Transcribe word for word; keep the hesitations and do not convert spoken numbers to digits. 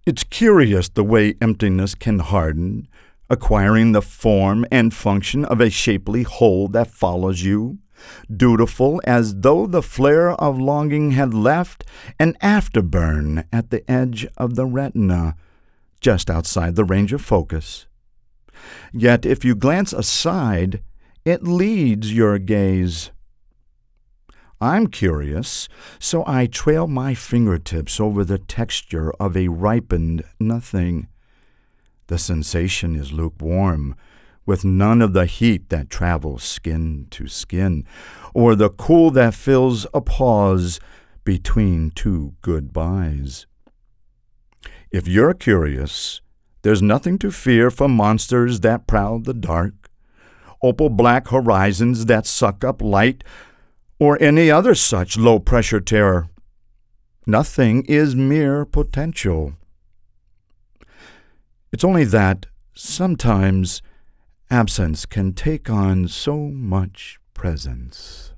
It's curious the way emptiness can harden, acquiring the form and function of a shapely whole that follows you, dutiful as though the flare of longing had left an afterburn at the edge of the retina, just outside the range of focus. Yet if you glance aside, it leads your gaze. I'm curious, so I trail my fingertips over the texture of a ripened nothing. The sensation is lukewarm, with none of the heat that travels skin to skin, or the cool that fills a pause between two goodbyes. If you're curious, there's nothing to fear from monsters that prowl the dark, opal-black horizons that suck up light, or any other such low-pressure terror. Nothing is mere potential. It's only that sometimes absence can take on so much presence.